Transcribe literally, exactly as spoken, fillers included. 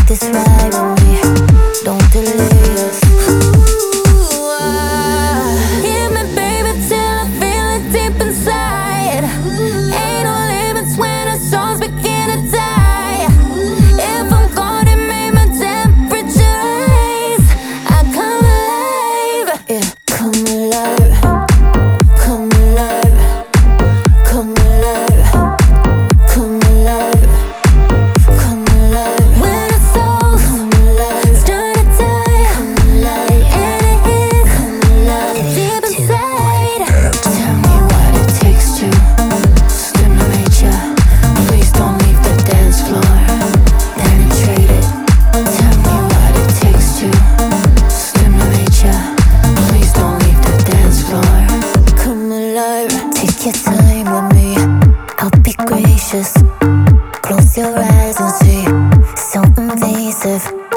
this ride with me. Don't delay us. Ooh, ah. Hit me, baby, till I feel it deep inside. Ain't no limits when the songs begin to die. If I'm gone, it made my temperature rise. I come alive, yeah, come alive, come alive, come alive, come alive, come alive. When the souls come alive, start to die, come alive, and it hits, come alive, deep inside. Tell me what it takes to stimulate ya. Please don't leave the dance floor. Penetrate it. Tell me what it takes to stimulate ya. Please don't leave the dance floor. Come alive. Take your time with me. I'll be gracious. Close your eyes and see. So invasive.